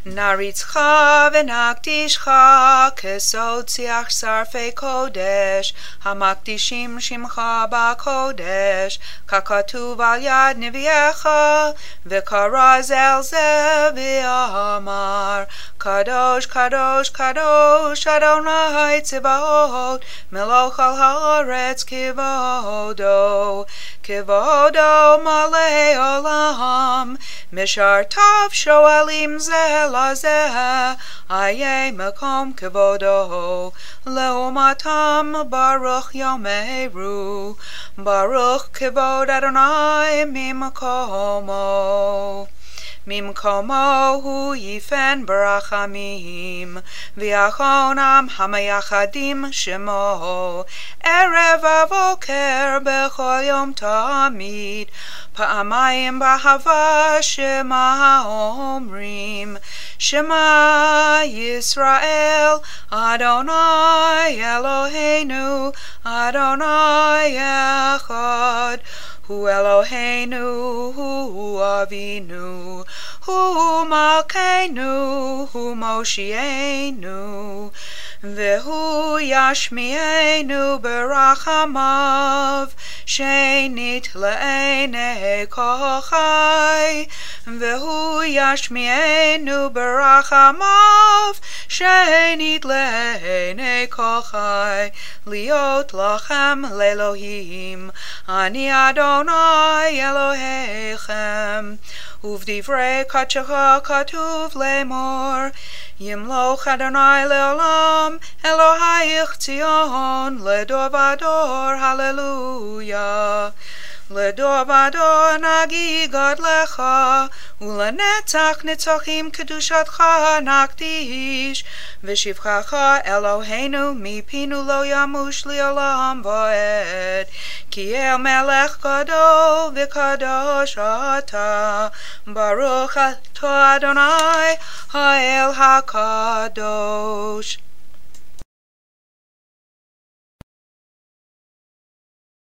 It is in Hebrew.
נריצך ונקדישך כסוד שיח שרפי קודש, המקדישים שמך בקודש, ככתוב על יד נביאך, וכרז אל זה ואמר, קדוש קדוש קדוש אדוני צבאות, מלוך על הארץ כבודו, כבודו מלא עולם, משרתיו שואלים זה לזה, איה מקום כבודו, לעומתם ברוך יאמרו, ברוך כבוד אדוני ממקומו. ממקומו הוא יפן ברחמים, ויחונם המייחדים שמו, ערב ובוקר בכל יום תמיד, פעמיים בהווה שמה אומרים, שמע ישראל, אדוני אלוהינו, אדוני אחד, הוא אלוהינו, הוא אבינו, הוא מלכנו, הוא מושיענו, והוא ישמיענו ברחמיו, שנית לעיני כל חי, והוא ישמיענו ברחמיו, שנית לעיני כל חי, להיות לכם לאלוהים, אני אדוני אלוהיכם. ובדברי קודשך כתוב לאמור, ימלוך אדוני לעולם, אלוהיך ציון, לדור ודור, הללויה. לדור ודור נגיד גדלך, ולנצח נצחים קדושתך נקדיש, ושבחך אלוהינו מפינו לא ימוש לעולם ועד, כי אל מלך גדול וקדוש אתה, ברוך אתה אדוני האל הקדוש.